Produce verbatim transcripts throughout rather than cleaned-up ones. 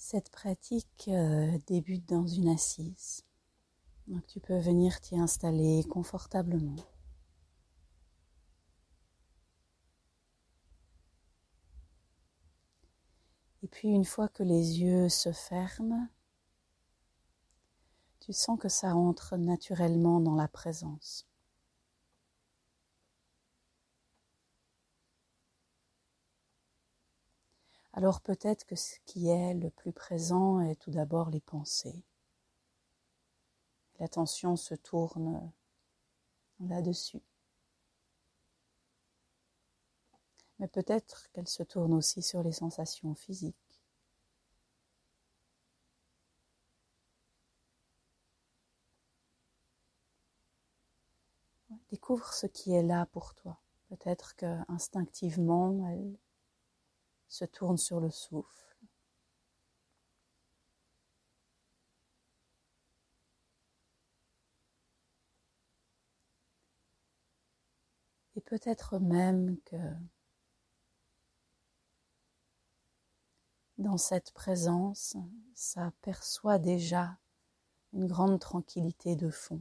Cette pratique euh, débute dans une assise. Donc tu peux venir t'y installer confortablement. Et puis une fois que les yeux se ferment, tu sens que ça entre naturellement dans la présence. Alors peut-être que ce qui est le plus présent est tout d'abord les pensées. L'attention se tourne là-dessus. Mais peut-être qu'elle se tourne aussi sur les sensations physiques. Découvre ce qui est là pour toi. Peut-être qu'instinctivement, elle se tourne sur le souffle. Et peut-être même que dans cette présence, ça perçoit déjà une grande tranquillité de fond.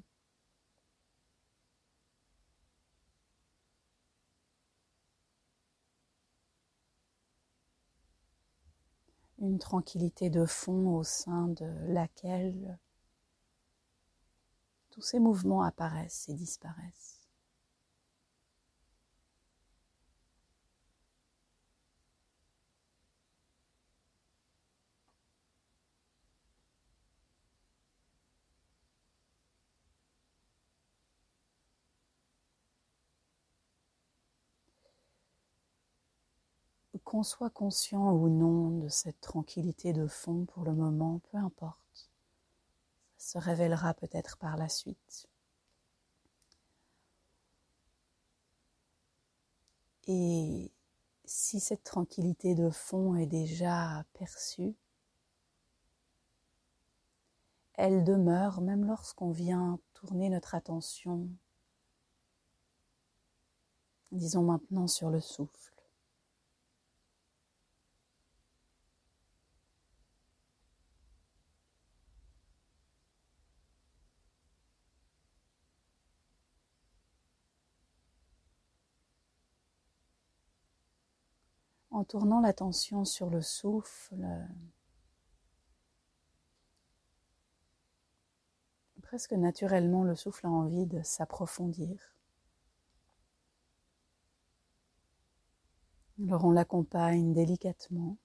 Une tranquillité de fond au sein de laquelle tous ces mouvements apparaissent et disparaissent. Qu'on soit conscient ou non de cette tranquillité de fond pour le moment, peu importe. Ça se révélera peut-être par la suite. Et si cette tranquillité de fond est déjà perçue, elle demeure même lorsqu'on vient tourner notre attention, disons maintenant sur le souffle. En tournant l'attention sur le souffle, presque naturellement, le souffle a envie de s'approfondir. Alors on l'accompagne délicatement.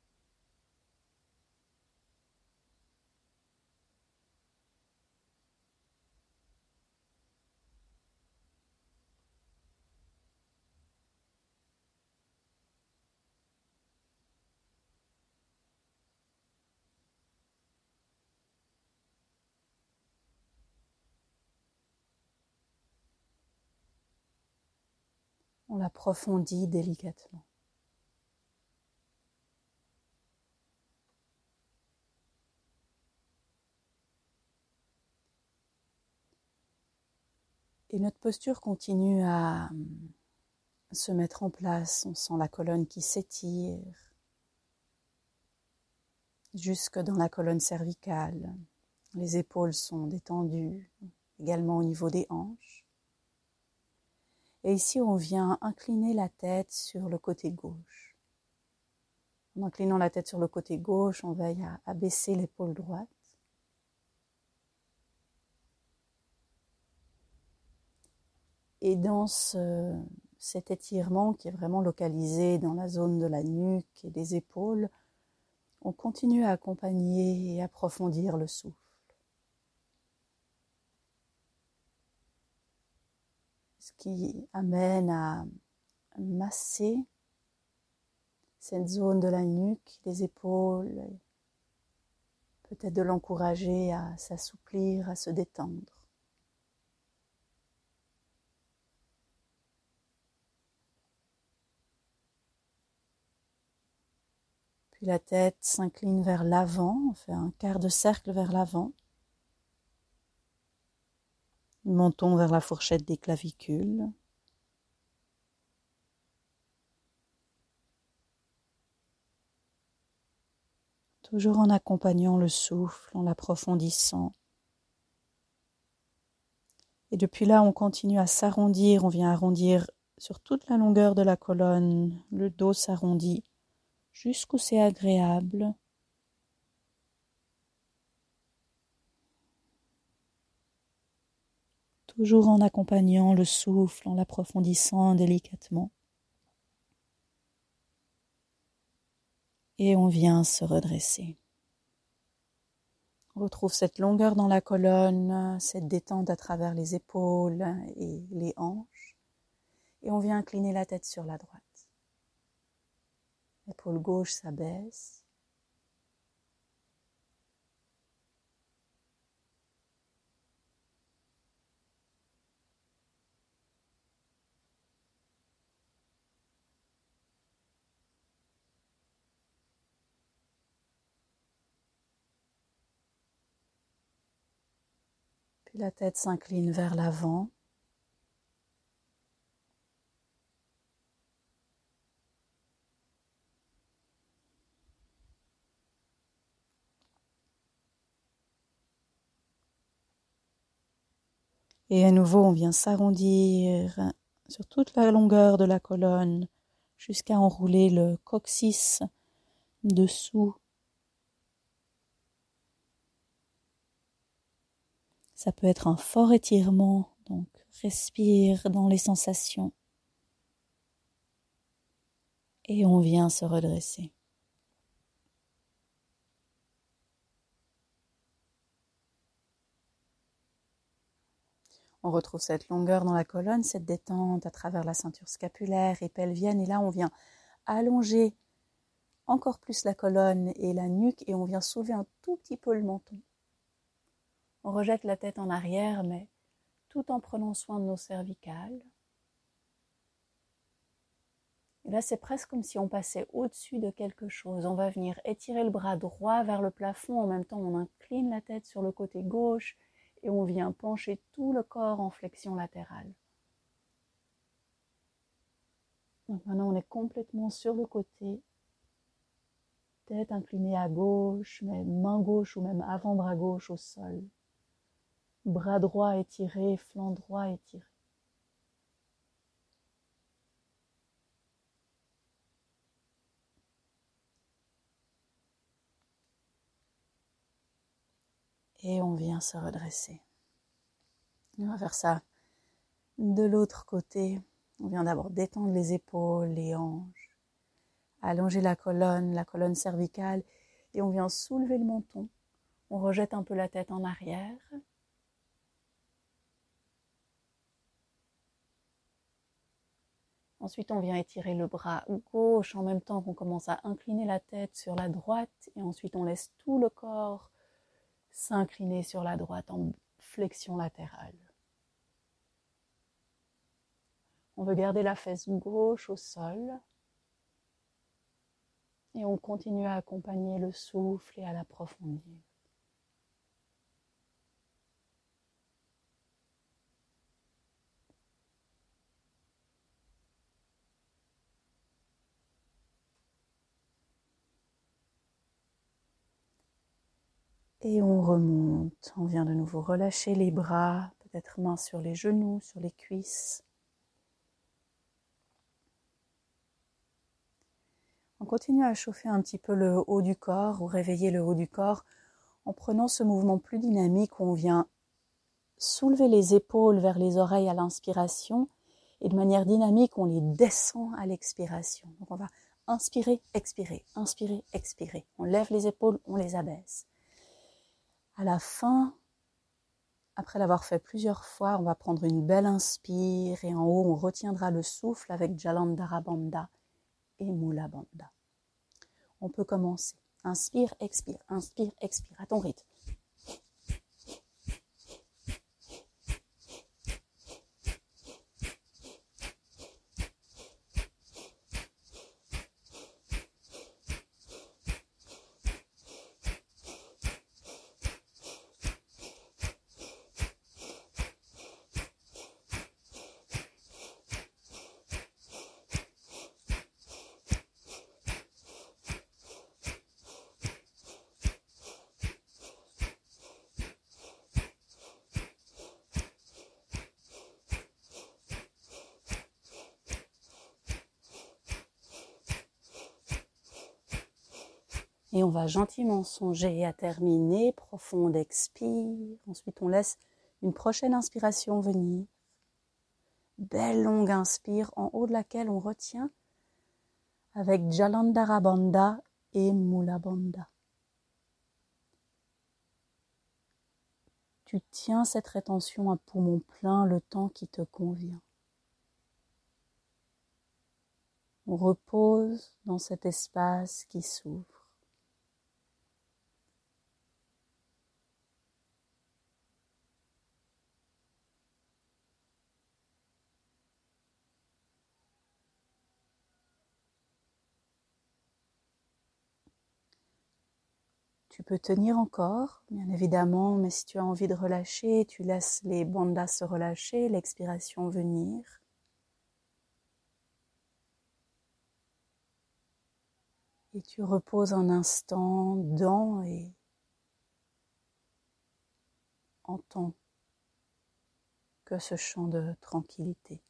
On l'approfondit délicatement. Et notre posture continue à se mettre en place. On sent la colonne qui s'étire jusque dans la colonne cervicale. Les épaules sont détendues, également au niveau des hanches. Et ici, on vient incliner la tête sur le côté gauche. En inclinant la tête sur le côté gauche, on veille à abaisser l'épaule droite. Et dans ce, cet étirement qui est vraiment localisé dans la zone de la nuque et des épaules, on continue à accompagner et approfondir le souffle. Ce qui amène à masser cette zone de la nuque, des épaules, peut-être de l'encourager à s'assouplir, à se détendre. Puis la tête s'incline vers l'avant, on fait un quart de cercle vers l'avant. Montons vers la fourchette des clavicules. toujours en accompagnant le souffle, en l'approfondissant. Et depuis là, on continue à s'arrondir, on vient arrondir sur toute la longueur de la colonne, le dos s'arrondit jusqu'où c'est agréable. Toujours en accompagnant le souffle, en l'approfondissant délicatement. Et on vient se redresser. On retrouve cette longueur dans la colonne, cette détente à travers les épaules et les hanches. Et on vient incliner la tête sur la droite. L'épaule gauche s'abaisse. Puis la tête s'incline vers l'avant. Et à nouveau, on vient s'arrondir sur toute la longueur de la colonne jusqu'à enrouler le coccyx dessous. Ça peut être un fort étirement, donc respire dans les sensations. Et on vient se redresser. On retrouve cette longueur dans la colonne, cette détente à travers la ceinture scapulaire et pelvienne. Et là, on vient allonger encore plus la colonne et la nuque et on vient soulever un tout petit peu le menton. On rejette la tête en arrière, mais tout en prenant soin de nos cervicales. Et là, c'est presque comme si on passait au-dessus de quelque chose. On va venir étirer le bras droit vers le plafond. En même temps, on incline la tête sur le côté gauche et on vient pencher tout le corps en flexion latérale. Donc maintenant, on est complètement sur le côté. Tête inclinée à gauche, mais main gauche ou même avant-bras gauche au sol. Bras droit étiré, flanc droit étiré. Et on vient se redresser. On va faire ça de l'autre côté. On vient d'abord détendre les épaules, les hanches, allonger la colonne, la colonne cervicale, et on vient soulever le menton. On rejette un peu la tête en arrière. Ensuite, on vient étirer le bras gauche en même temps qu'on commence à incliner la tête sur la droite, et ensuite on laisse tout le corps s'incliner sur la droite en flexion latérale. On veut garder la fesse gauche au sol et on continue à accompagner le souffle et à l'approfondir. Et on remonte, on vient de nouveau relâcher les bras, peut-être mains sur les genoux, sur les cuisses. On continue à chauffer un petit peu le haut du corps ou réveiller le haut du corps en prenant ce mouvement plus dynamique où on vient soulever les épaules vers les oreilles à l'inspiration et de manière dynamique on les descend à l'expiration. Donc on va inspirer, expirer, inspirer, expirer. On lève les épaules, on les abaisse. À la fin, après l'avoir fait plusieurs fois, on va prendre une belle inspire et en haut, on retiendra le souffle avec Jalandhara Bandha et Mula Bandha. On peut commencer. Inspire, expire, inspire, expire, à ton rythme. Et on va gentiment songer à terminer. Profonde expire. Ensuite, on laisse une prochaine inspiration venir. Belle longue inspire en haut de laquelle on retient avec Jalandhara Bandha et Mula Bandha. Tu tiens cette rétention à poumon plein le temps qui te convient. On repose dans cet espace qui s'ouvre. Tu peux tenir encore, bien évidemment, mais si tu as envie de relâcher, tu laisses les bandhas se relâcher, l'expiration venir. Et tu reposes un instant dans et entends que ce chant de tranquillité.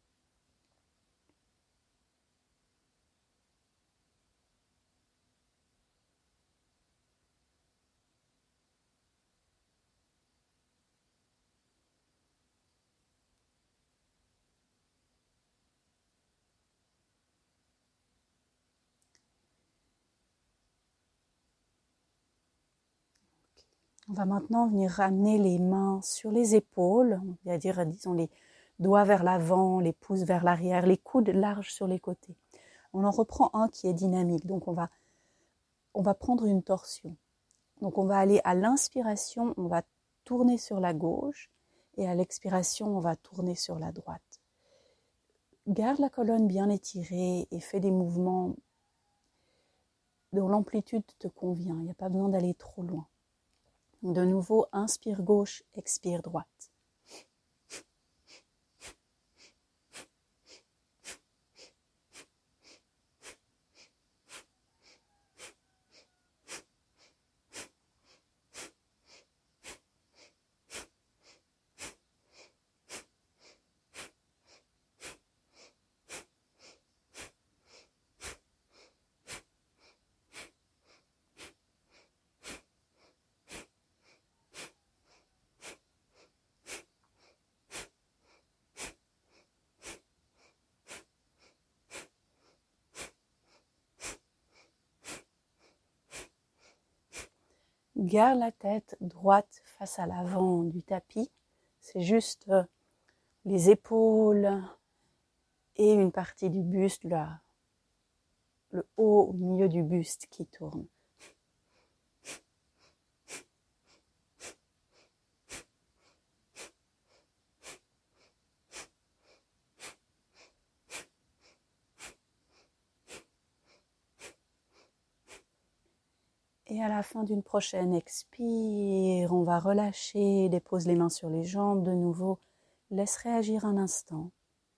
On va maintenant venir ramener les mains sur les épaules, c'est-à-dire, disons, les doigts vers l'avant, les pouces vers l'arrière, les coudes larges sur les côtés. On en reprend un qui est dynamique, donc on va, on va prendre une torsion. Donc on va aller à l'inspiration, on va tourner sur la gauche, et à l'expiration, on va tourner sur la droite. Garde la colonne bien étirée et fais des mouvements dont l'amplitude te convient, il n'y a pas besoin d'aller trop loin. De nouveau, inspire gauche, expire droite. Garde la tête droite face à l'avant du tapis. C'est juste les épaules et une partie du buste, là, le haut au milieu du buste qui tourne. Et à la fin d'une prochaine expire, on va relâcher, dépose les mains sur les jambes de nouveau, laisse réagir un instant.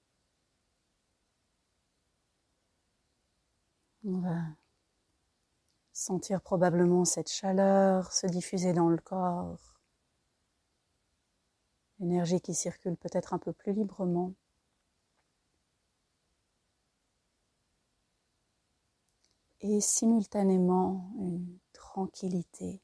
On va sentir probablement cette chaleur se diffuser dans le corps, l'énergie qui circule peut-être un peu plus librement. Et simultanément une tranquillité.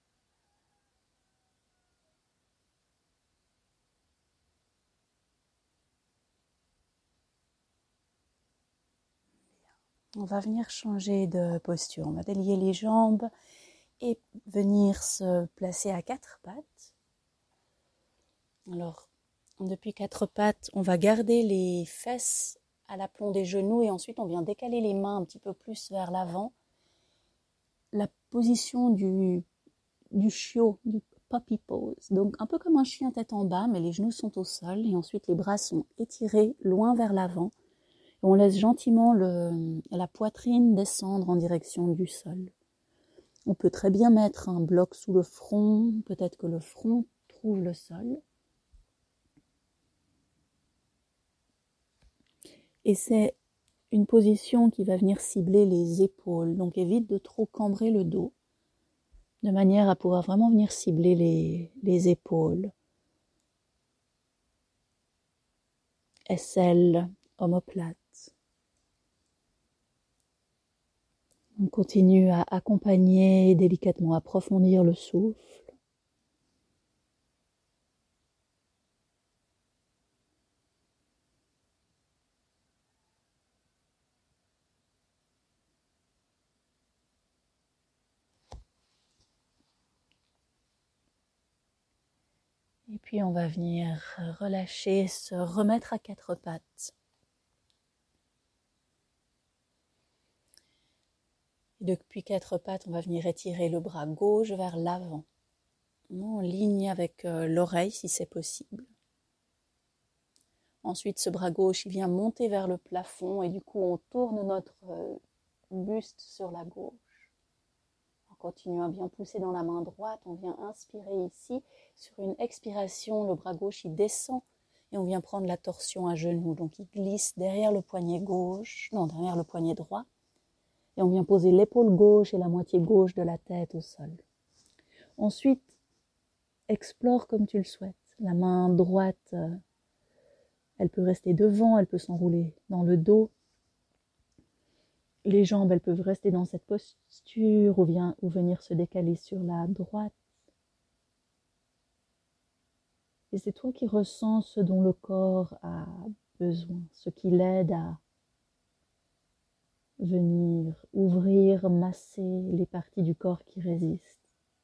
On va venir changer de posture. On va délier les jambes et venir se placer à quatre pattes. Alors, depuis quatre pattes, on va garder les fesses à l'aplomb des genoux et ensuite on vient décaler les mains un petit peu plus vers l'avant. La position du, du chiot, du puppy pose. Donc un peu comme un chien tête en bas, mais les genoux sont au sol et ensuite les bras sont étirés loin vers l'avant. Et on laisse gentiment le, la poitrine descendre en direction du sol. On peut très bien mettre un bloc sous le front, peut-être que le front trouve le sol. Et c'est une position qui va venir cibler les épaules. Donc évite de trop cambrer le dos, de manière à pouvoir vraiment venir cibler les, les épaules. Aisselle, omoplate. Donc continue à accompagner, délicatement approfondir le souffle. Et puis on va venir relâcher, se remettre à quatre pattes. Et depuis quatre pattes, on va venir étirer le bras gauche vers l'avant, en ligne avec euh, l'oreille si c'est possible. Ensuite, ce bras gauche, il vient monter vers le plafond et du coup, on tourne notre euh, buste sur la gauche. On continue à bien pousser dans la main droite, on vient inspirer ici. Sur une expiration, le bras gauche, il descend et on vient prendre la torsion à genoux. Donc, il glisse derrière le poignet gauche, non, derrière le poignet droit. Et on vient poser l'épaule gauche et la moitié gauche de la tête au sol. Ensuite, explore comme tu le souhaites. La main droite, euh, elle peut rester devant, elle peut s'enrouler dans le dos. Les jambes, elles peuvent rester dans cette posture ou, vient, ou venir se décaler sur la droite. Et c'est toi qui ressens ce dont le corps a besoin, ce qui l'aide à venir ouvrir, masser les parties du corps qui résistent.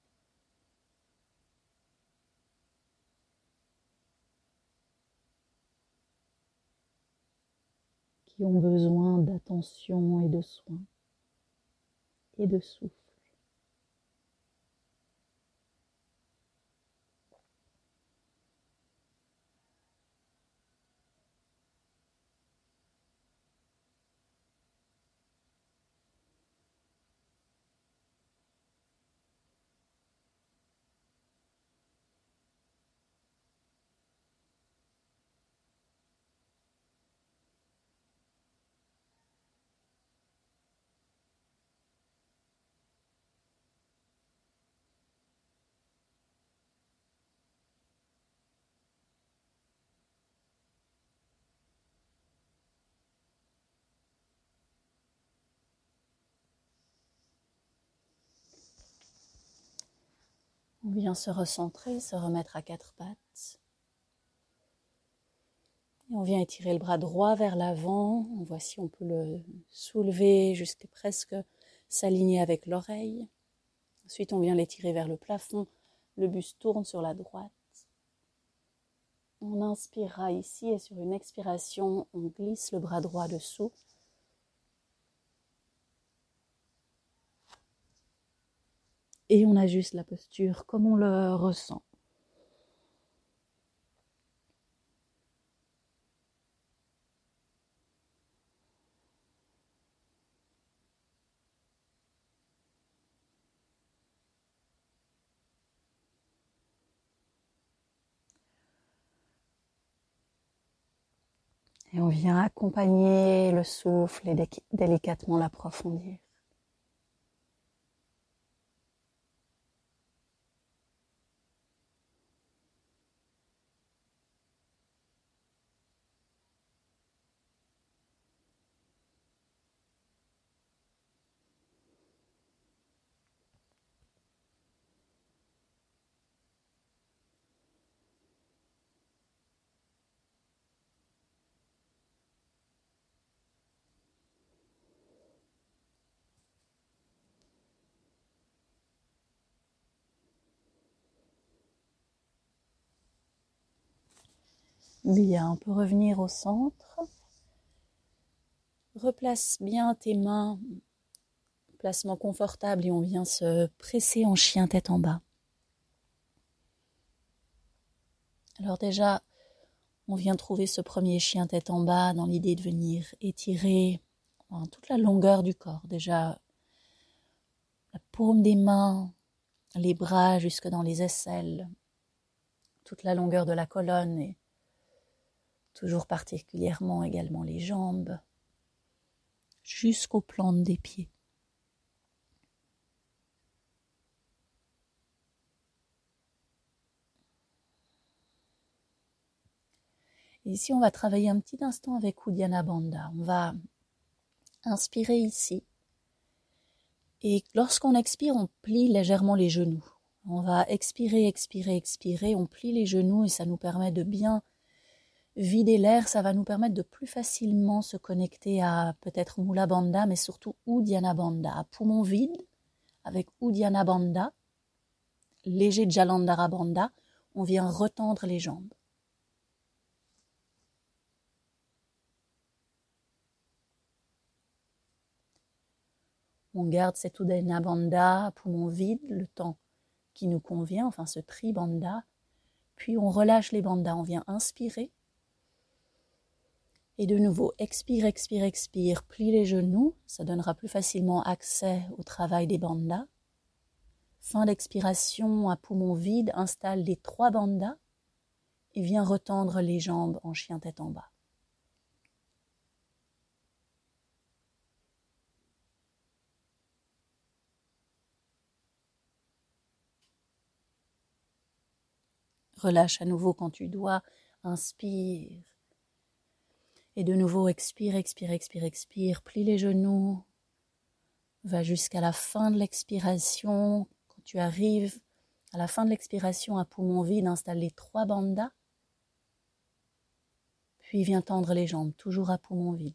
Qui ont besoin d'attention et de soins et de souffle. On vient se recentrer, se remettre à quatre pattes. Et on vient étirer le bras droit vers l'avant. On voit si on peut le soulever jusqu'à presque s'aligner avec l'oreille. Ensuite, on vient l'étirer vers le plafond. Le buste tourne sur la droite. On inspirera ici et sur une expiration, on glisse le bras droit dessous. Et on ajuste la posture comme on le ressent. Et on vient accompagner le souffle et délicatement l'approfondir. Bien, on peut revenir au centre. Replace bien tes mains, placement confortable et on vient se presser en chien tête en bas. Alors déjà, on vient trouver ce premier chien tête en bas dans l'idée de venir étirer en toute la longueur du corps. Déjà, la paume des mains, les bras jusque dans les aisselles, toute la longueur de la colonne et toujours particulièrement également les jambes, jusqu'aux plantes des pieds. Et ici, on va travailler un petit instant avec Uddiyana Bandha. On va inspirer ici Et lorsqu'on expire, on plie légèrement les genoux. On va expirer, expirer, expirer, on plie les genoux et ça nous permet de bien vider l'air, ça va nous permettre de plus facilement se connecter à peut-être Mula Bandha, mais surtout Uddiyana Bandha, à poumon vide, avec Uddiyana Bandha, léger Jalandhara Bandha, on vient retendre les jambes. On garde cet Uddiyana Bandha à poumon vide, le temps qui nous convient, enfin ce tri bandha, puis on relâche les bandhas, on vient inspirer, et de nouveau, expire, expire, expire, plie les genoux, ça donnera plus facilement accès au travail des bandhas. Fin d'expiration à poumon vide, installe les trois bandhas et viens retendre les jambes en chien tête en bas. Relâche à nouveau quand tu dois, inspire. Et de nouveau, expire, expire, expire, expire, plie les genoux, va jusqu'à la fin de l'expiration. Quand tu arrives à la fin de l'expiration à poumon vide, installe les trois bandhas, puis viens tendre les jambes, toujours à poumon vide.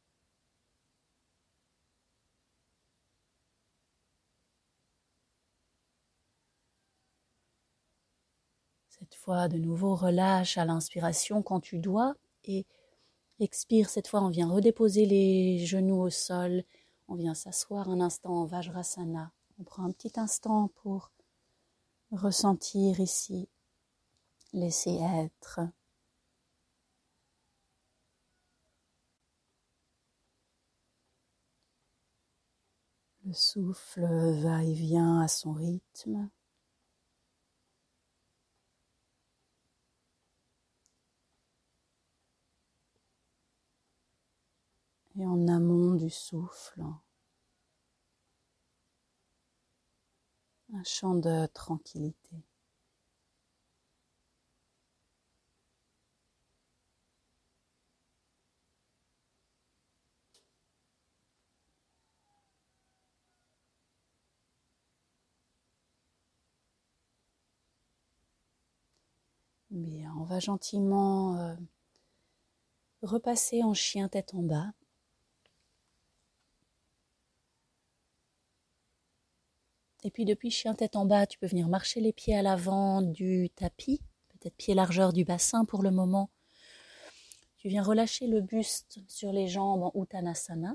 Cette fois, de nouveau, relâche à l'inspiration quand tu dois et expire. Cette fois, on vient redéposer les genoux au sol. On vient s'asseoir un instant en Vajrasana. On prend un petit instant pour ressentir ici, laisser être. Le souffle va et vient à son rythme. Et en amont du souffle, un chant de tranquillité. Bien, on va gentiment euh, repasser en chien tête en bas. Et puis depuis chien tête en bas, tu peux venir marcher les pieds à l'avant du tapis, peut-être pied largeur du bassin pour le moment. Tu viens relâcher le buste sur les jambes en Uttanasana.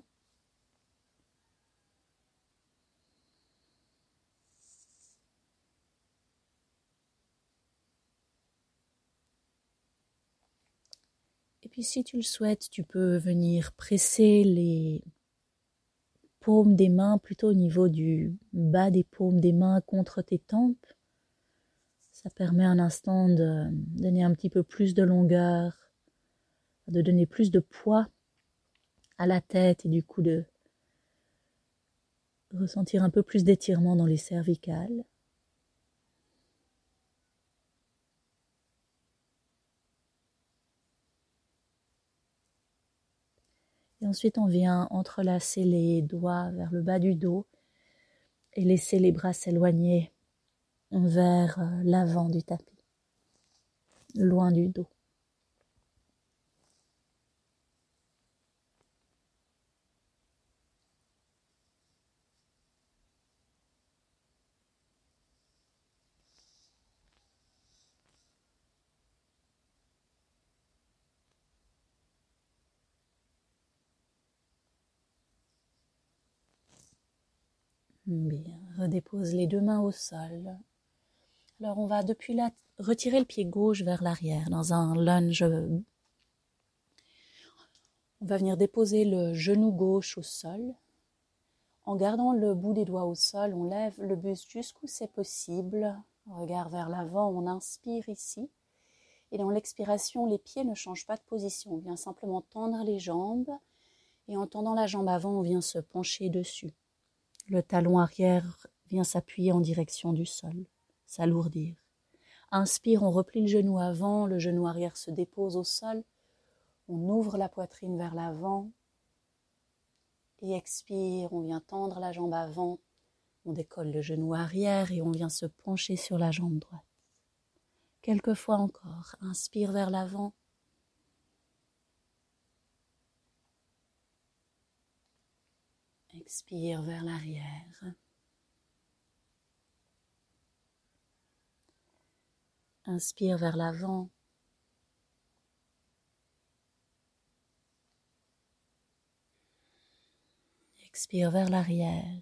Et puis si tu le souhaites, tu peux venir presser les paumes des mains plutôt au niveau du bas des paumes des mains contre tes tempes. Ça permet un instant de donner un petit peu plus de longueur, de donner plus de poids à la tête et du coup de ressentir un peu plus d'étirement dans les cervicales. Et ensuite, on vient entrelacer les doigts vers le bas du dos et laisser les bras s'éloigner vers l'avant du tapis, loin du dos. Bien, redépose les deux mains au sol. Alors on va depuis là retirer le pied gauche vers l'arrière dans un lunge. On va venir déposer le genou gauche au sol. En gardant le bout des doigts au sol, on lève le buste jusqu'où c'est possible. Regard vers l'avant, on inspire ici. Et dans l'expiration, les pieds ne changent pas de position. On vient simplement tendre les jambes. Et en tendant la jambe avant, on vient se pencher dessus. Le talon arrière vient s'appuyer en direction du sol, s'alourdir. Inspire, on replie le genou avant, le genou arrière se dépose au sol. On ouvre la poitrine vers l'avant. Et expire, on vient tendre la jambe avant, On décolle le genou arrière et on vient se pencher sur la jambe droite. Quelques fois encore, inspire vers l'avant. Expire vers l'arrière. Inspire vers l'avant. Expire vers l'arrière.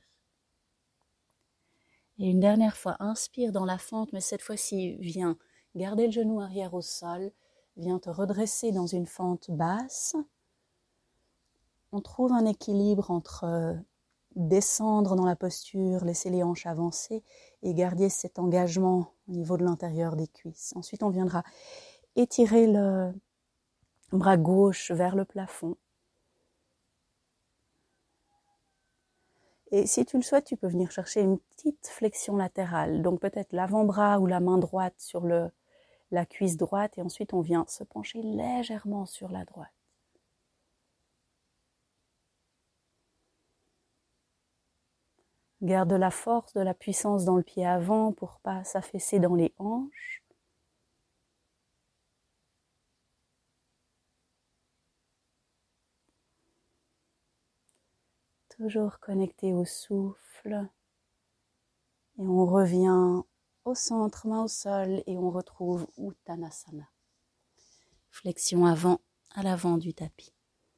Et une dernière fois, inspire dans la fente, mais cette fois-ci, viens garder le genou arrière au sol. Viens te redresser dans une fente basse. On trouve un équilibre entre descendre dans la posture, laisser les hanches avancer et garder cet engagement au niveau de l'intérieur des cuisses. Ensuite, on viendra étirer le bras gauche vers le plafond. Et si tu le souhaites, tu peux venir chercher une petite flexion latérale. Donc peut-être l'avant-bras ou la main droite sur le, la cuisse droite. Et ensuite, on vient se pencher légèrement sur la droite. Garde la force, de la puissance dans le pied avant pour ne pas s'affaisser dans les hanches. Toujours connecté au souffle. Et on revient au centre, main au sol, et on retrouve Uttanasana. Flexion avant, à l'avant du tapis.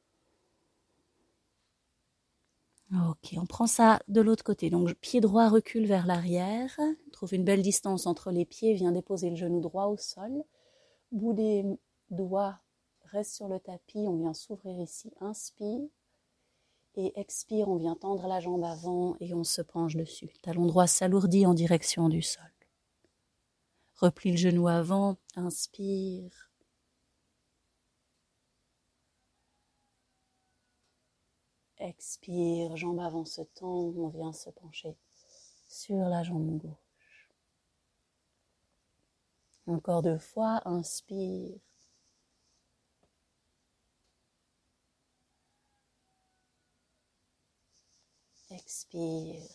Ok, on prend ça de l'autre côté. Donc, pied droit recule vers l'arrière. Trouve une belle distance entre les pieds. Viens déposer le genou droit au sol. Bout des doigts reste sur le tapis. On vient s'ouvrir ici. Inspire. Et expire, on vient tendre la jambe avant et on se penche dessus. Talon droit s'alourdit en direction du sol. Replie le genou avant. Inspire. Expire, jambe avant se tend, on vient se pencher sur la jambe gauche. Encore deux fois, inspire. Expire.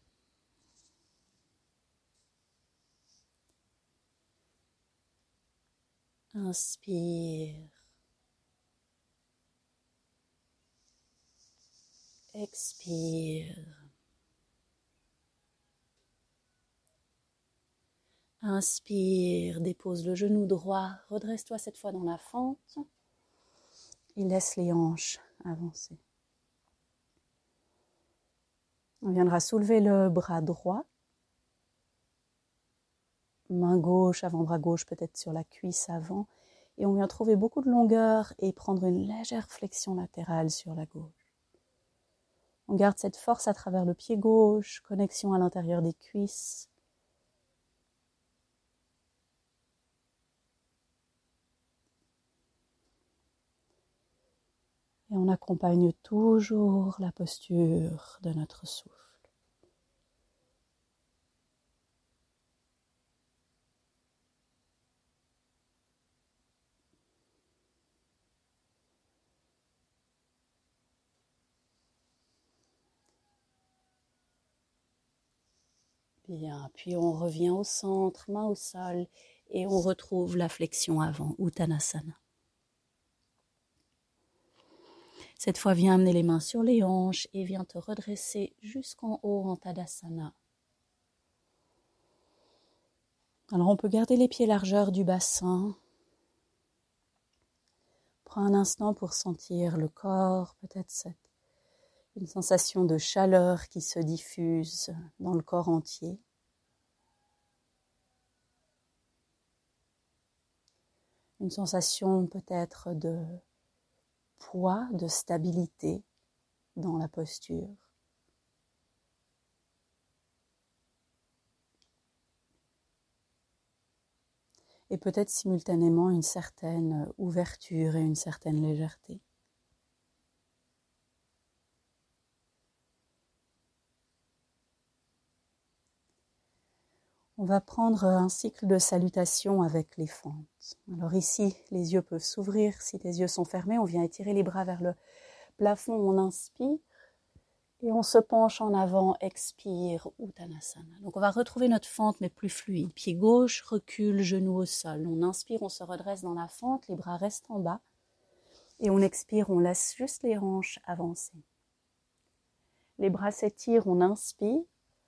Inspire. Expire. Inspire, dépose le genou droit, redresse-toi cette fois dans la fente et laisse les hanches avancer. On viendra soulever le bras droit, main gauche, avant-bras gauche peut-être sur la cuisse avant, et on vient trouver beaucoup de longueur et prendre une légère flexion latérale sur la gauche. On garde cette force à travers le pied gauche, connexion à l'intérieur des cuisses. Et on accompagne toujours la posture de notre souffle. Bien, puis on revient au centre, main au sol, et on retrouve la flexion avant, Uttanasana. Cette fois, viens amener les mains sur les hanches et viens te redresser jusqu'en haut en Tadasana. Alors on peut garder les pieds largeur du bassin. Prends un instant pour sentir le corps, peut-être cette, une sensation de chaleur qui se diffuse dans le corps entier. Une sensation peut-être de poids, de stabilité dans la posture. Et peut-être simultanément une certaine ouverture et une certaine légèreté. On va prendre un cycle de salutation avec les fentes. Alors ici, les yeux peuvent s'ouvrir. Si les yeux sont fermés, on vient étirer les bras vers le plafond. On inspire Et on se penche en avant, expire, Uttanasana. Donc on va retrouver notre fente mais plus fluide. Pied gauche, recule, genou au sol. On inspire, on se redresse dans la fente, les bras restent en bas. Et on expire, on laisse juste les hanches avancer. Les bras s'étirent, on inspire.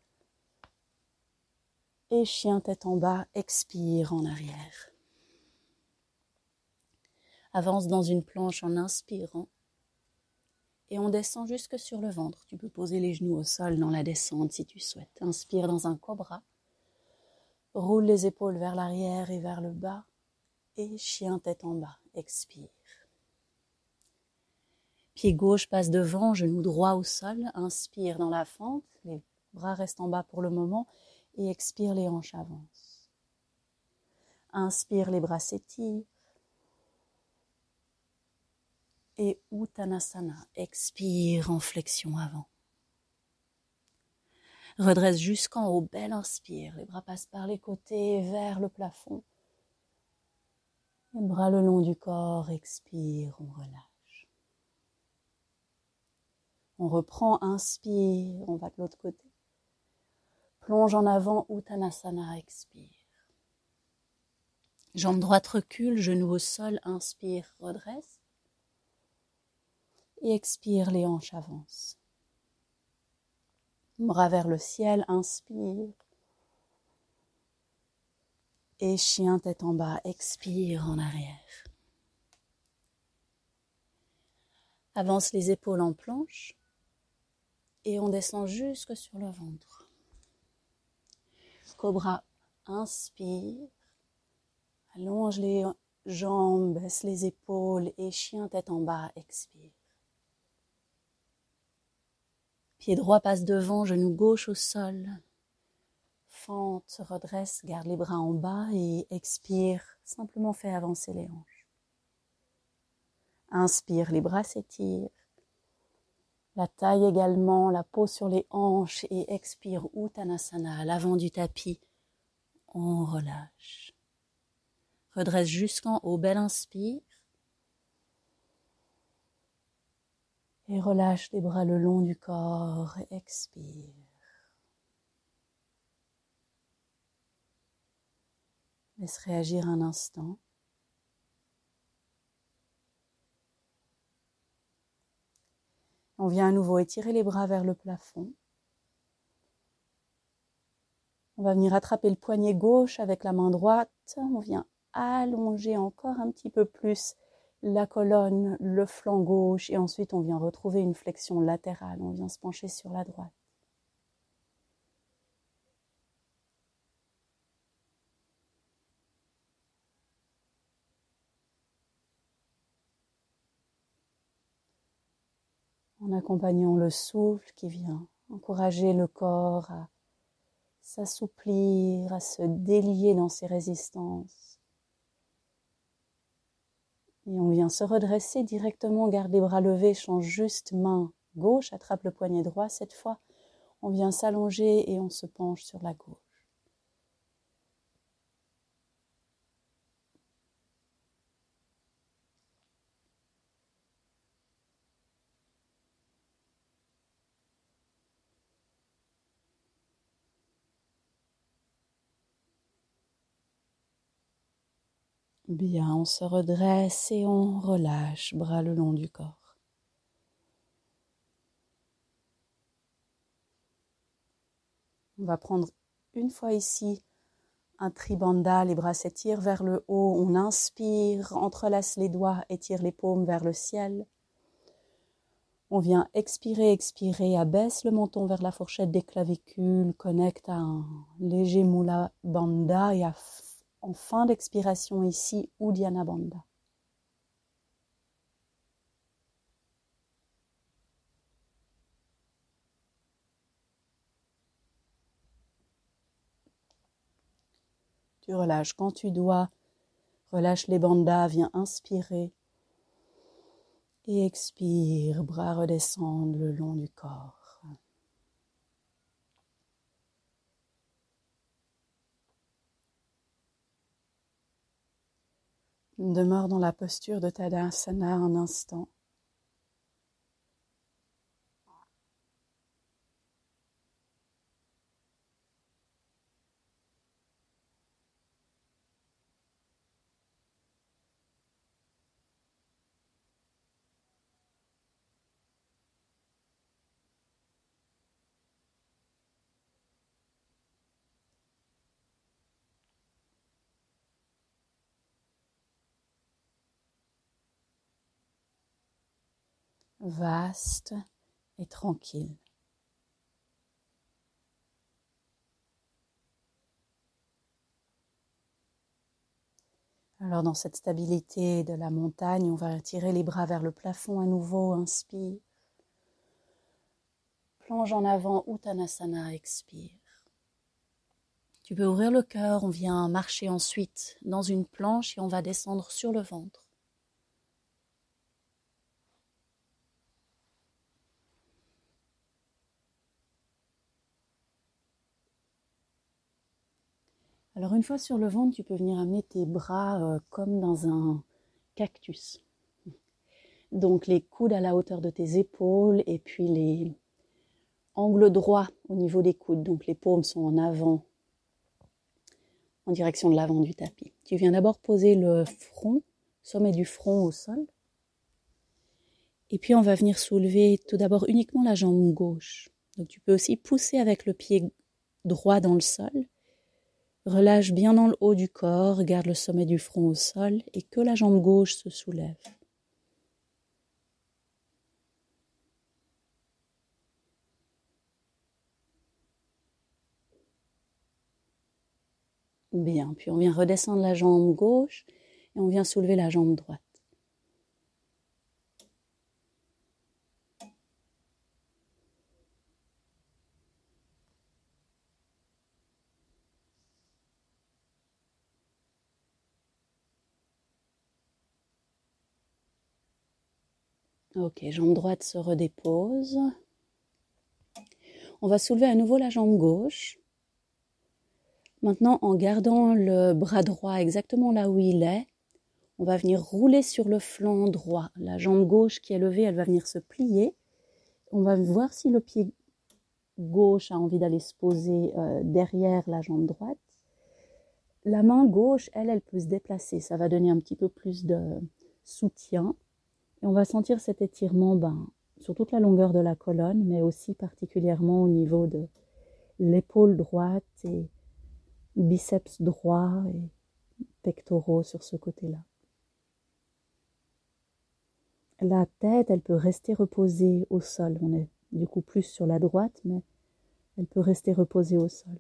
Et chien tête en bas, expire en arrière. Avance dans une planche en inspirant. Et on descend jusque sur le ventre. Tu peux poser les genoux au sol dans la descente si tu souhaites. Inspire dans un cobra. Roule les épaules vers l'arrière et vers le bas. Et chien tête en bas, expire. Pied gauche passe devant, genou droit au sol. Inspire dans la fente. Les bras restent en bas pour le moment. Et expire, les hanches avancent. Inspire, les bras s'étirent. Et Uttanasana, expire en flexion avant. Redresse jusqu'en haut, belle inspire. Les bras passent par les côtés vers le plafond. Les bras le long du corps, expire, on relâche. On reprend, inspire, on va de l'autre côté. Plonge en avant, Uttanasana, expire. Jambe droite recule, genou au sol, inspire, redresse. Et expire, les hanches avancent. Bras vers le ciel, inspire. Et chien tête en bas, expire en arrière. Avance les épaules en planche. Et on descend jusque sur le ventre. Cobra, inspire. Allonge les jambes, baisse les épaules et chien tête en bas, expire. Pied droit passe devant, genou gauche au sol. Fente, redresse, garde les bras en bas et expire. Simplement fais avancer les hanches. Inspire, les bras s'étirent. La taille également, la peau sur les hanches et expire Uttanasana à l'avant du tapis. On relâche. Redresse jusqu'en haut, belle inspire. Et relâche les bras le long du corps, expire. Laisse réagir un instant. On vient à nouveau étirer les bras vers le plafond. On va venir attraper le poignet gauche avec la main droite. On vient allonger encore un petit peu plus la colonne, le flanc gauche et ensuite on vient retrouver une flexion latérale. On vient se pencher sur la droite. En accompagnant le souffle qui vient encourager le corps à s'assouplir, à se délier dans ses résistances. Et on vient se redresser directement, garde les bras levés, change juste main gauche, attrape le poignet droit. Cette fois, on vient s'allonger et on se penche sur la gauche. Bien, on se redresse et on relâche, bras le long du corps. On va prendre une fois ici un tribandha, les bras s'étirent vers le haut, on inspire, entrelace les doigts, étire les paumes vers le ciel. On vient expirer, expirer, abaisse le menton vers la fourchette des clavicules, connecte à un léger Mula Bandha et à en fin d'expiration ici, Uddiyana Bandha. Tu relâches quand tu dois, relâche les bandhas, viens inspirer et expire, bras redescendent le long du corps. Demeure dans la posture de Tadasana un instant. vaste et tranquille. Alors dans cette stabilité de la montagne, on va tirer les bras vers le plafond à nouveau, inspire. Plonge en avant, Uttanasana, expire. Tu peux ouvrir le cœur, on vient marcher ensuite dans une planche et on va descendre sur le ventre. Alors une fois sur le ventre, tu peux venir amener tes bras euh, comme dans un cactus. Donc les coudes à la hauteur de tes épaules et puis les angles droits au niveau des coudes. Donc les paumes sont en avant, en direction de l'avant du tapis. Tu viens d'abord poser le front, sommet du front au sol. Et puis on va venir soulever tout d'abord uniquement la jambe gauche. Donc tu peux aussi pousser avec le pied droit dans le sol. Relâche bien dans le haut du corps, garde le sommet du front au sol et que la jambe gauche se soulève. Bien, puis on vient redescendre la jambe gauche et on vient soulever la jambe droite. Ok, jambe droite se redépose. On va soulever à nouveau la jambe gauche. Maintenant, en gardant le bras droit exactement là où il est, on va venir rouler sur le flanc droit. La jambe gauche qui est levée, elle va venir se plier. On va voir si le pied gauche a envie d'aller se poser euh, derrière la jambe droite. La main gauche, elle, elle peut se déplacer. Ça va donner un petit peu plus de soutien. Et on va sentir cet étirement ben, sur toute la longueur de la colonne, mais aussi particulièrement au niveau de l'épaule droite et biceps droit et pectoraux sur ce côté-là. La tête, elle peut rester reposée au sol. On est du coup plus sur la droite, mais elle peut rester reposée au sol.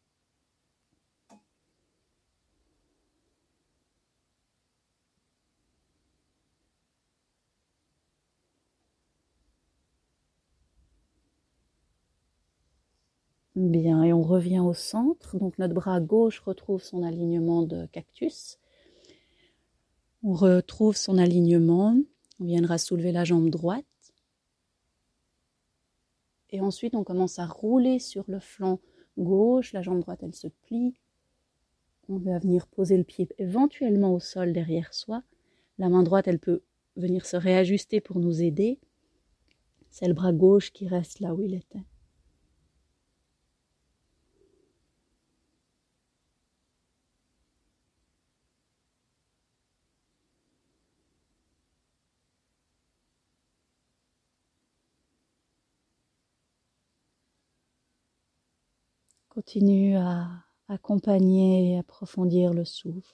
Bien, et on revient au centre. Donc notre bras gauche retrouve son alignement de cactus. On retrouve son alignement. On viendra soulever la jambe droite. Et ensuite, on commence à rouler sur le flanc gauche. La jambe droite, elle se plie. On va venir poser le pied éventuellement au sol derrière soi. La main droite, elle peut venir se réajuster pour nous aider. C'est le bras gauche qui reste là où il était. Continue à accompagner et approfondir le souffle.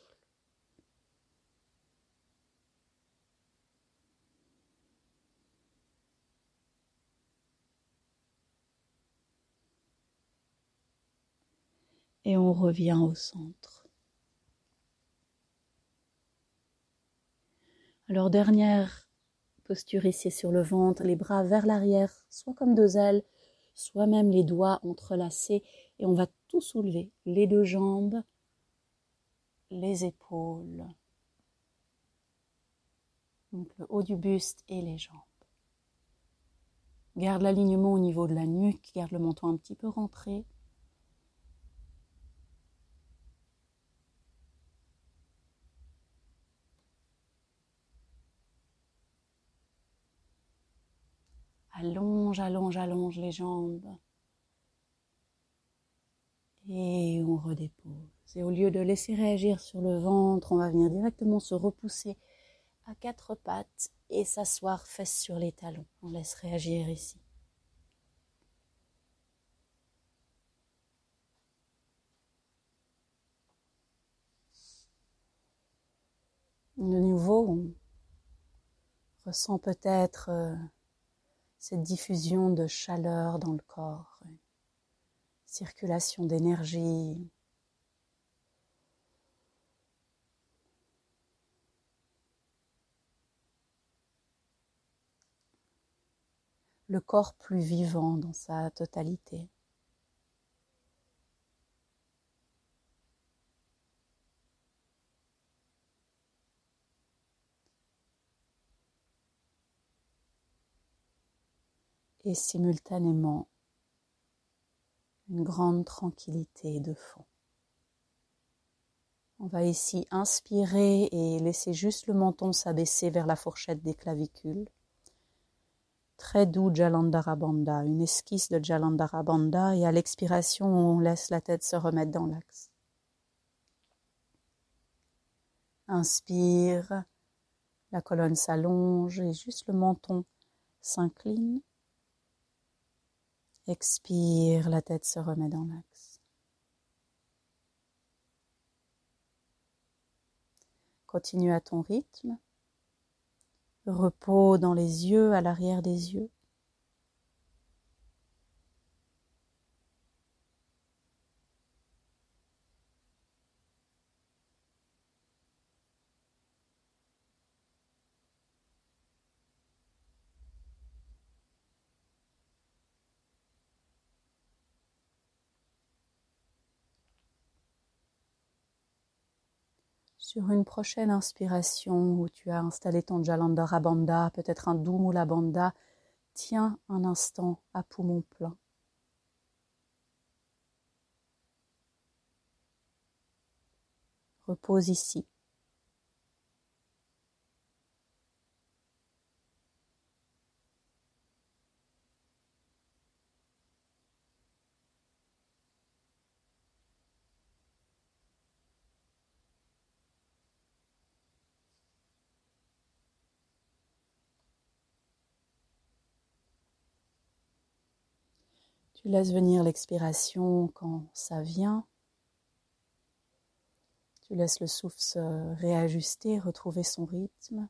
Et on revient au centre. Alors dernière posture ici sur le ventre, les bras vers l'arrière, soit comme deux ailes, soit même les doigts entrelacés. Et on va tout soulever, les deux jambes, les épaules, donc le haut du buste et les jambes. Garde l'alignement au niveau de la nuque, garde le menton un petit peu rentré. Allonge, allonge, allonge les jambes. Et on redépose. Et au lieu de laisser réagir sur le ventre, on va venir directement se repousser à quatre pattes et s'asseoir fesses sur les talons. On laisse réagir ici. De nouveau, on ressent peut-être cette diffusion de chaleur dans le corps, circulation d'énergie. Le corps plus vivant dans sa totalité. Et simultanément, une grande tranquillité de fond. On va ici inspirer et laisser juste le menton s'abaisser vers la fourchette des clavicules. Très doux Jalandhara Bandha, une esquisse de Jalandhara Bandha, et à l'expiration, on laisse la tête se remettre dans l'axe. Inspire, la colonne s'allonge et juste le menton s'incline. Expire, la tête se remet dans l'axe. Continue à ton rythme. Repos dans les yeux, à l'arrière des yeux. Sur une prochaine inspiration où tu as installé ton Jalandhara Bandha, peut-être un doux Mula Bandha, tiens un instant à poumon plein. Repose ici. Tu laisses venir l'expiration quand ça vient. Tu laisses le souffle se réajuster, retrouver son rythme.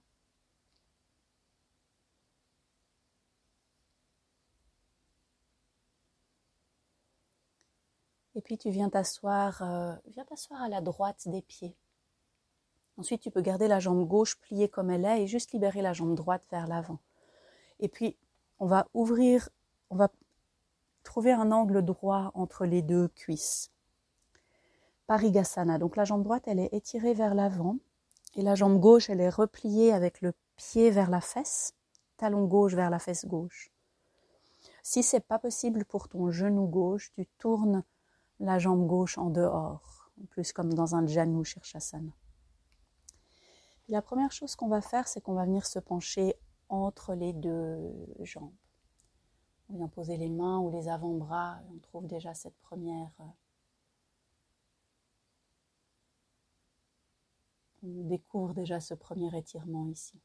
Et puis tu viens t'asseoir, euh, viens t'asseoir à la droite des pieds. Ensuite, tu peux garder la jambe gauche pliée comme elle est et juste libérer la jambe droite vers l'avant. Et puis, on va ouvrir, on va trouver un angle droit entre les deux cuisses. Parigasana. Donc la jambe droite, elle est étirée vers l'avant et la jambe gauche, elle est repliée avec le pied vers la fesse, talon gauche vers la fesse gauche. Si c'est pas possible pour ton genou gauche, tu tournes la jambe gauche en dehors, plus comme dans un Janu Shirshasana. Et la première chose qu'on va faire, c'est qu'on va venir se pencher entre les deux jambes. On vient poser les mains ou les avant-bras, on trouve déjà cette première... On découvre déjà ce premier étirement ici.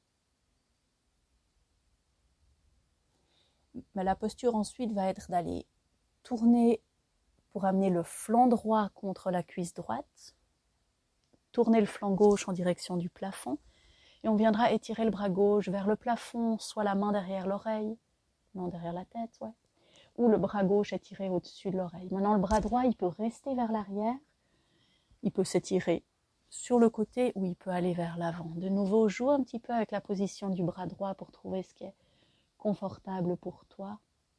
Mais la posture ensuite va être d'aller tourner pour amener le flanc droit contre la cuisse droite, tourner le flanc gauche en direction du plafond, et on viendra étirer le bras gauche vers le plafond, soit la main derrière l'oreille, non derrière la tête, ouais, ou le bras gauche étiré au-dessus de l'oreille. Maintenant, le bras droit, il peut rester vers l'arrière, il peut s'étirer sur le côté ou il peut aller vers l'avant. De nouveau, joue un petit peu avec la position du bras droit pour trouver ce qui est confortable pour toi.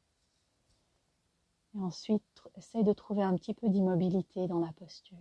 Et ensuite, essaye de trouver un petit peu d'immobilité dans la posture.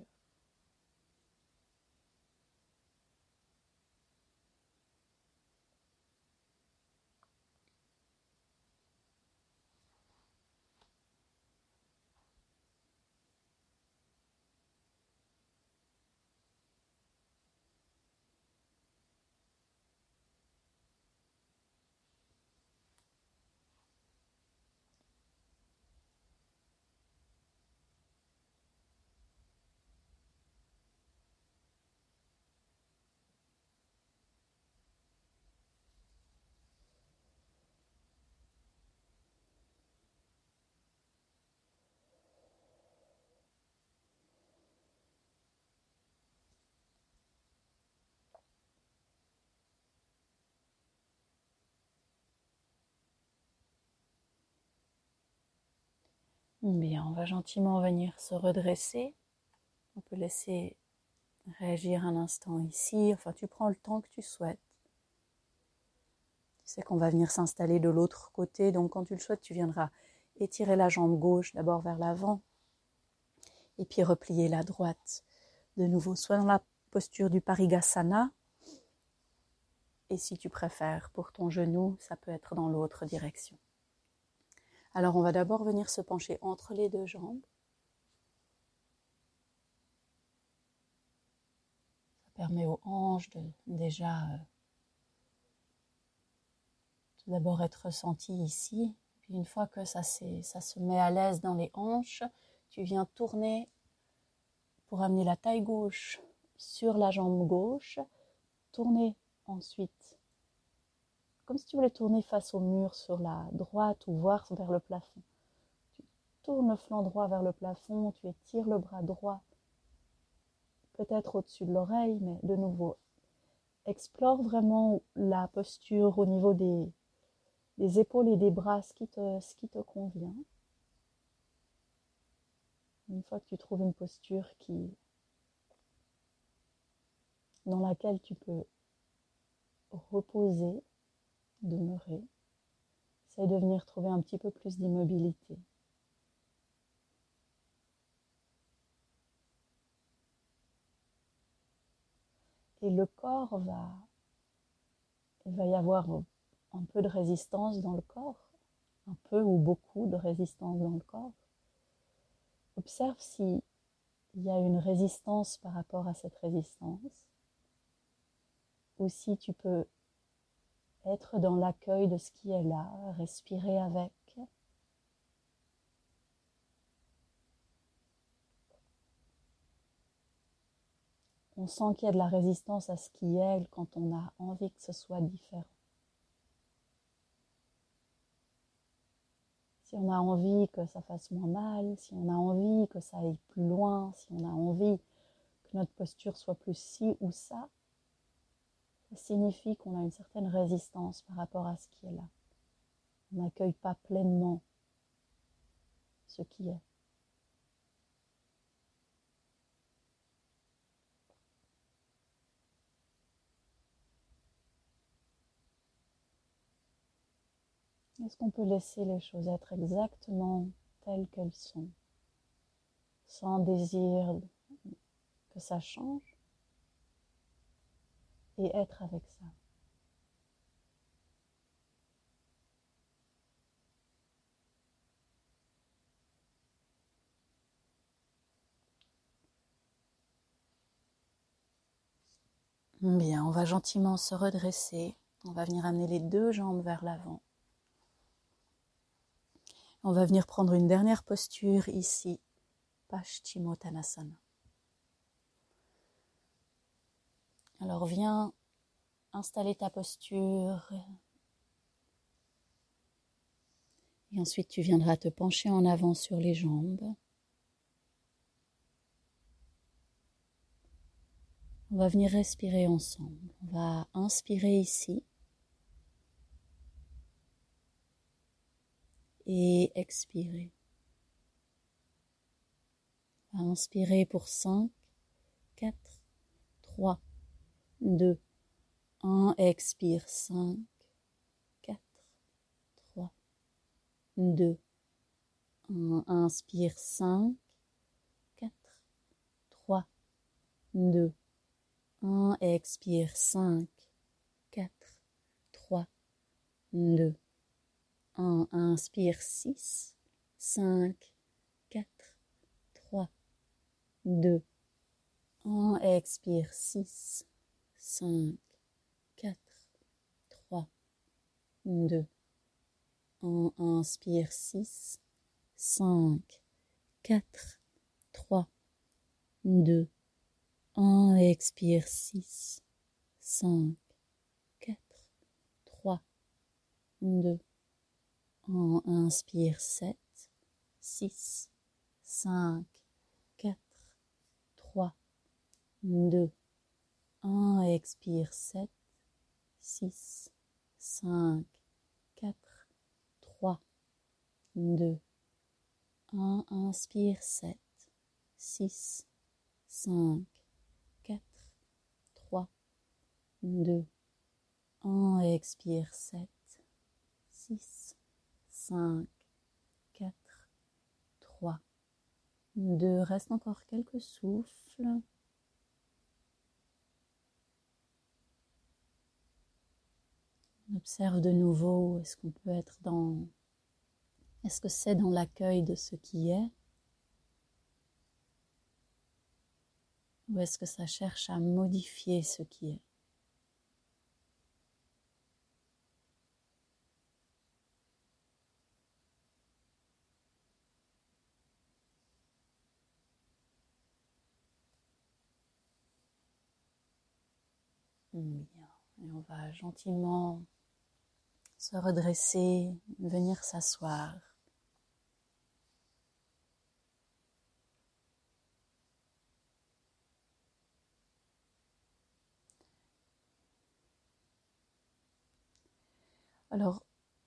Bien, on va gentiment venir se redresser. On peut laisser réagir un instant ici. Enfin, tu prends le temps que tu souhaites. Tu sais qu'on va venir s'installer de l'autre côté. Donc, quand tu le souhaites, tu viendras étirer la jambe gauche d'abord vers l'avant. Et puis replier la droite de nouveau, soit dans la posture du Parigasana. Et si tu préfères, pour ton genou, ça peut être dans l'autre direction. Alors, on va d'abord venir se pencher entre les deux jambes. Ça permet aux hanches de déjà euh, tout d'abord être ressenti ici. Puis une fois que ça, ça se met à l'aise dans les hanches, tu viens tourner pour amener la taille gauche sur la jambe gauche. Tourner ensuite, comme si tu voulais tourner face au mur sur la droite ou voir vers le plafond. Tu tournes le flanc droit vers le plafond, tu étires le bras droit, peut-être au-dessus de l'oreille, mais de nouveau, explore vraiment la posture au niveau des, des épaules et des bras, ce qui te, ce qui te convient. Une fois que tu trouves une posture qui, dans laquelle tu peux reposer, demeurer, essaye de venir trouver un petit peu plus d'immobilité. Et le corps va, il va y avoir un peu de résistance dans le corps, un peu ou beaucoup de résistance dans le corps. Observe s'il y a une résistance par rapport à cette résistance, ou si tu peux être dans l'accueil de ce qui est là, respirer avec. On sent qu'il y a de la résistance à ce qui est quand on a envie que ce soit différent. Si on a envie que ça fasse moins mal, si on a envie que ça aille plus loin, si on a envie que notre posture soit plus ci ou ça, ça signifie qu'on a une certaine résistance par rapport à ce qui est là. On n'accueille pas pleinement ce qui est. Est-ce qu'on peut laisser les choses être exactement telles qu'elles sont, sans désir que ça change, et être avec ça? Bien, on va gentiment se redresser. On va venir amener les deux jambes vers l'avant. On va venir prendre une dernière posture ici, Paschimottanasana. Alors viens installer ta posture. Et ensuite tu viendras te pencher en avant sur les jambes. On va venir respirer ensemble. On va inspirer ici. Et expirer. On va inspirer pour cinq, quatre, trois, deux, un. Expire cinq, quatre, trois, deux, un. Inspire cinq, quatre, trois, deux, un. Expire cinq, quatre, trois, deux, un. Inspire six, cinq, quatre, trois, deux, un. Expire six, cinq, quatre, trois, deux, un. Inspire six, cinq, quatre, trois, deux, un. Expire six, cinq, quatre, trois, deux, un. Inspire sept, six, cinq, quatre, trois, deux, un. Expire sept, six, cinq, quatre, trois, deux, un, inspire, sept, six, cinq, quatre, trois, deux, un, expire, sept, six, cinq, quatre, trois, deux, reste encore quelques souffles. On observe de nouveau, est-ce qu'on peut être dans, est-ce que c'est dans l'accueil de ce qui est? Ou est-ce que ça cherche à modifier ce qui est? Bien. Et on va gentiment se redresser, venir s'asseoir. Alors,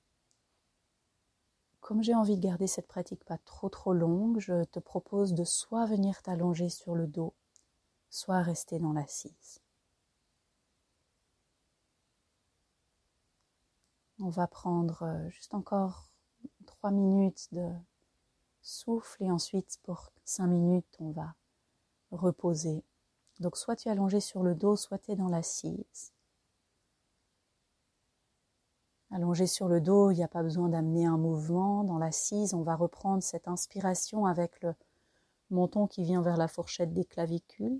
comme j'ai envie de garder cette pratique pas trop trop longue, je te propose de soit venir t'allonger sur le dos, soit rester dans l'assise. On va prendre juste encore trois minutes de souffle et ensuite pour cinq minutes on va reposer. Donc soit tu es allongé sur le dos, soit tu es dans l'assise. Allongé sur le dos, il n'y a pas besoin d'amener un mouvement. Dans l'assise, on va reprendre cette inspiration avec le menton qui vient vers la fourchette des clavicules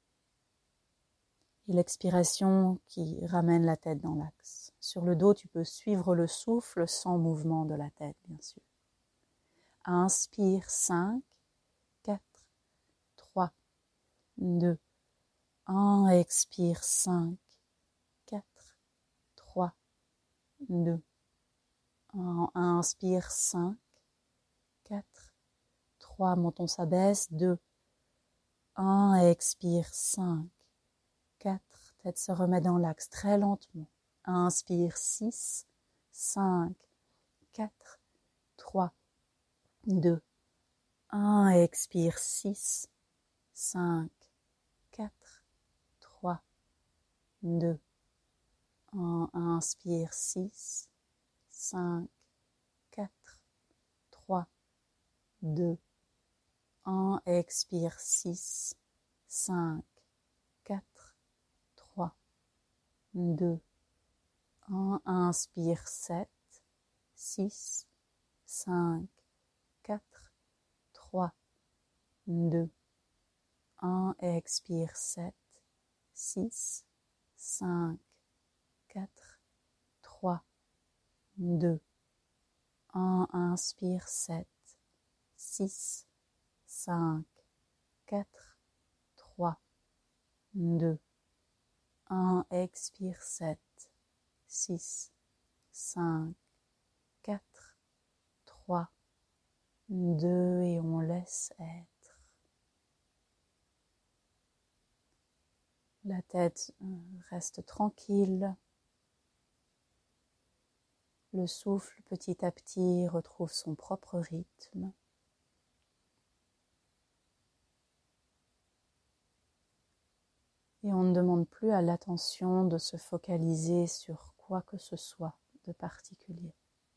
et l'expiration qui ramène la tête dans l'axe. Sur le dos, tu peux suivre le souffle sans mouvement de la tête, bien sûr. Inspire, cinq, quatre, trois, deux, un. Expire, cinq, quatre, trois, deux, un. Inspire, cinq, quatre, trois, menton s'abaisse, deux, un. Expire, cinq, quatre, tête se remet dans l'axe très lentement. Inspire, six, cinq, quatre, trois, deux, un. Expire, six, cinq, quatre, trois, deux, un. Inspire, six, cinq, quatre, trois, deux, un. Expire, six, cinq, quatre, trois, deux, un. Inspire, sept, six, cinq, quatre, trois, deux, un. Expire, sept, six, cinq, quatre, trois, deux, un. Inspire, sept, six, cinq, quatre, trois, deux, un. Expire, sept, six, cinq, quatre, trois, deux et on laisse être. La tête reste tranquille. Le souffle petit à petit retrouve son propre rythme. Et on ne demande plus à l'attention de se focaliser sur quoi que ce soit de particulier.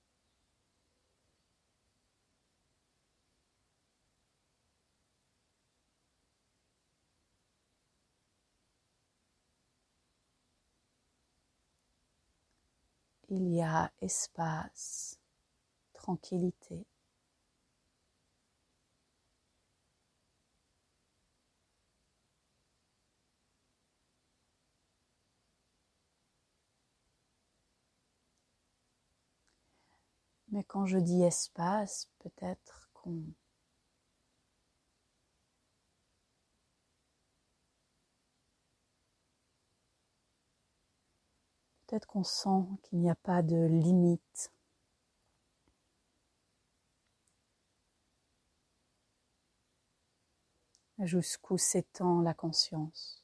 Il y a espace, tranquillité. Mais quand je dis espace, peut-être qu'on peut-être qu'on sent qu'il n'y a pas de limite. Jusqu'où s'étend la conscience.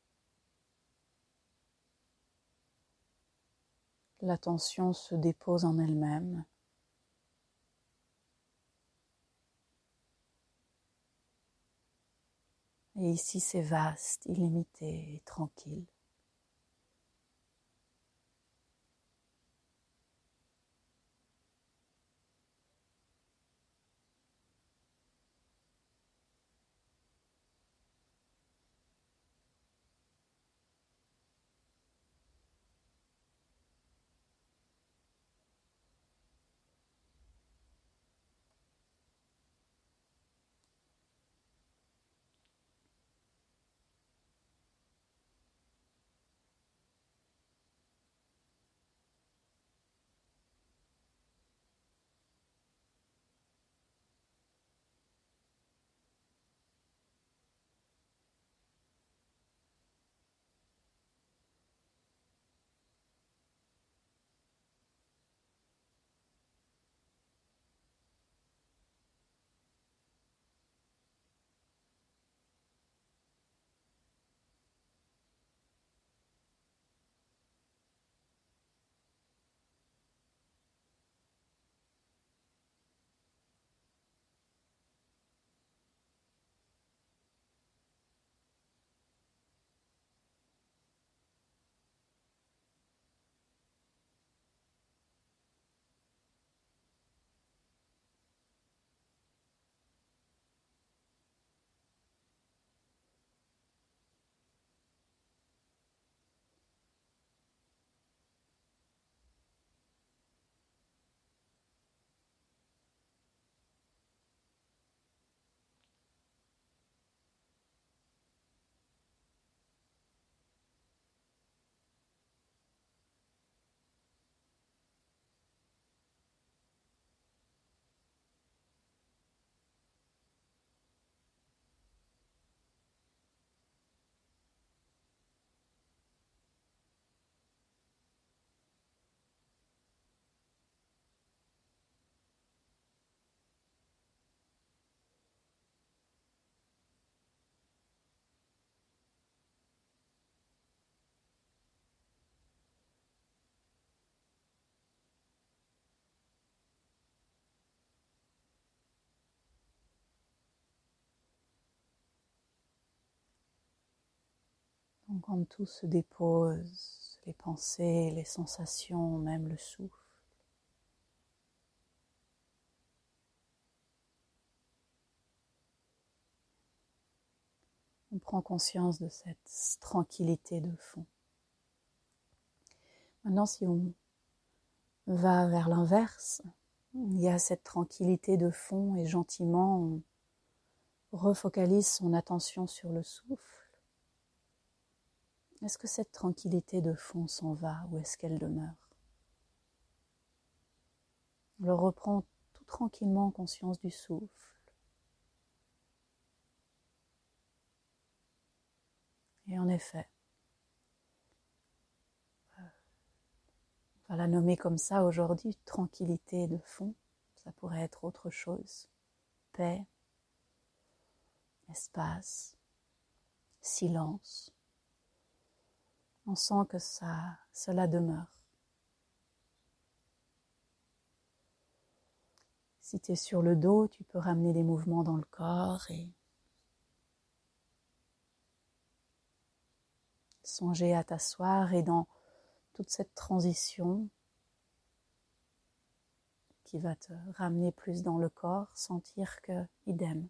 L'attention se dépose en elle-même. Et ici, c'est vaste, illimité et tranquille. Donc, comme tout se dépose, les pensées, les sensations, même le souffle. On prend conscience de cette tranquillité de fond. Maintenant, si on va vers l'inverse, il y a cette tranquillité de fond et gentiment on refocalise son attention sur le souffle. Est-ce que cette tranquillité de fond s'en va ou est-ce qu'elle demeure? On reprend tout tranquillement conscience du souffle. Et en effet, on va la nommer comme ça aujourd'hui, tranquillité de fond. Ça pourrait être autre chose. Paix, espace, silence. On sent que ça, cela demeure. Si tu es sur le dos, tu peux ramener des mouvements dans le corps et songer à t'asseoir et dans toute cette transition qui va te ramener plus dans le corps, sentir que idem.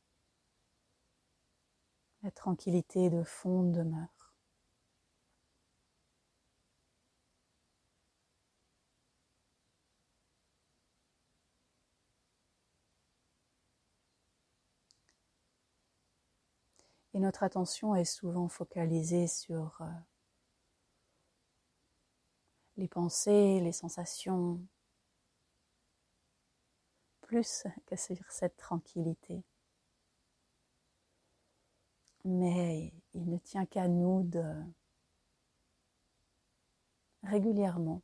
La tranquillité de fond demeure. Et notre attention est souvent focalisée sur euh, les pensées, les sensations, plus que sur cette tranquillité. Mais il ne tient qu'à nous de régulièrement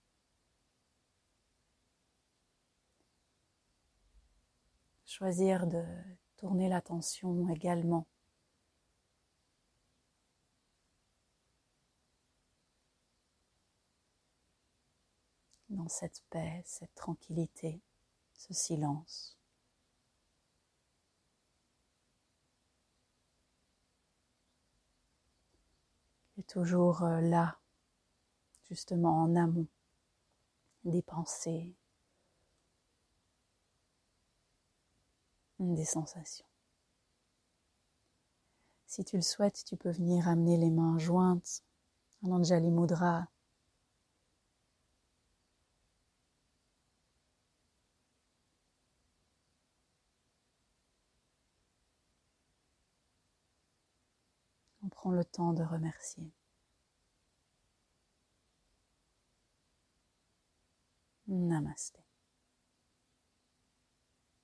choisir de tourner l'attention également dans cette paix, cette tranquillité, ce silence. est toujours là, justement en amont des pensées, des sensations. Si tu le souhaites, tu peux venir amener les mains jointes en Anjali Mudra. On prend le temps de remercier. Namasté.